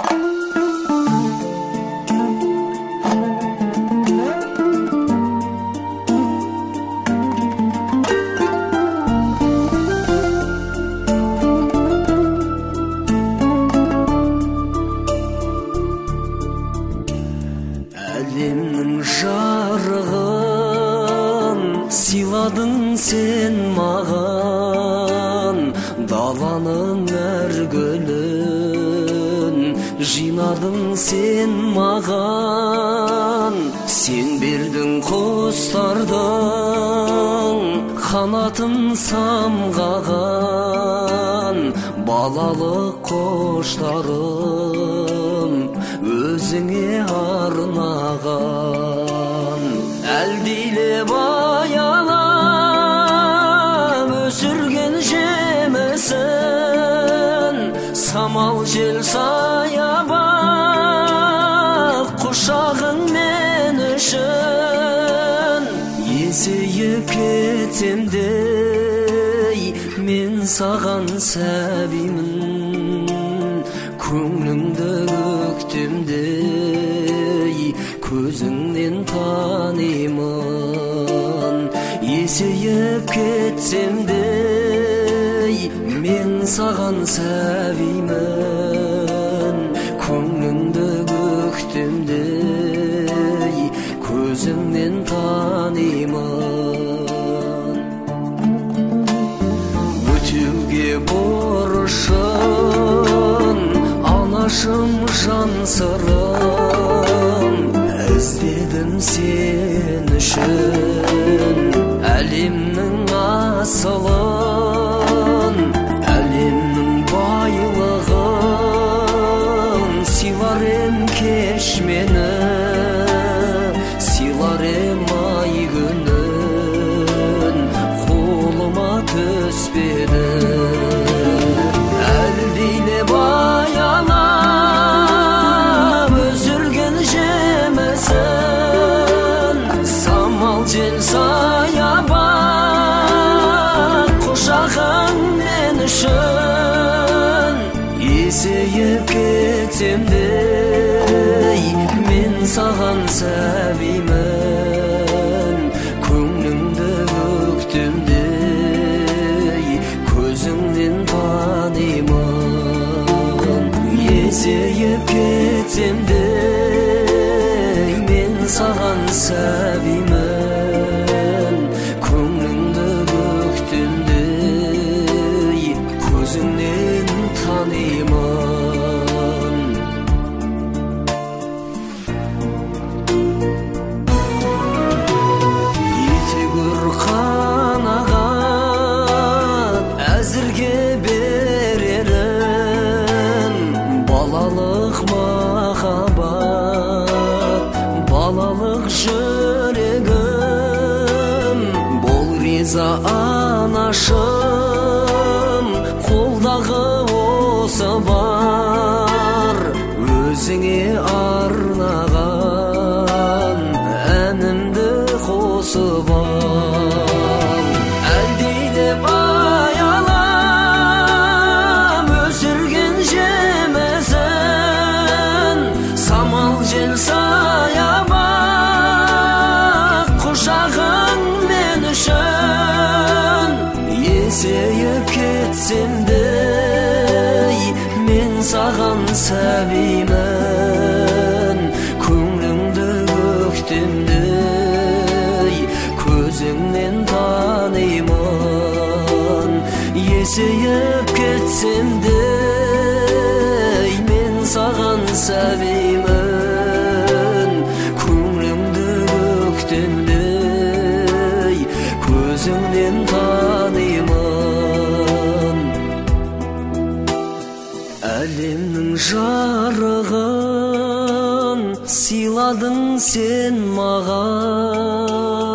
Әлемнің жарығын сыйладың сен маған, даланың әр гүлін жинадың сен маған. Сен бердің құстардың қанатын самғаған, балалық қоштарым өзіңе арнаған. Әлдилеп аялап өсірген жемісін, самал жел саябақ құшағың мен үшін. Есейіп кетсем де мен саған сәбимін, көңліңді көктемдей көзіңнен танимын. Есейіп кетсем де мен саған сәбимін, көңліңді көктемдей көзіңнен танимын. Өтеуге борышын анашым жан сырым, іздедім сен үшін әлемнің асылын, әлемнің байлығын. Сыйлар ем кеш мені, сыйлар ем ай күнін, қолыма түспеді. Әлдилеп аялап өсірген жемісін, самал жел саябақ құшағың мен үшін. Есейіп кетсем де мен саған сәбимін, көңліңді көктемдей көзіңнен танимын. Есейіп кетсем де мен саған сәбимін, көңліңді көктемдей көзіңнен танимын. Етегір қанағат әзірге берерім, балалық махаббат, балалық жүрегім. Бол риза анашым, қолдағы осы бар өзіңе арнаған әнімді қосып ал. Әлдилеп аялап өсірген жемісін, самал жел саябақ құшағың мен үшін. Есейіп кетсем де мен саған сәбимін, көңліңді көктемдей көзіңнен танимын. Есейіп кетсем де мен саған сәбимін, көңліңді көктемдей көзіңнен танимын. Әлемнің жарығын сыйладың сен маған,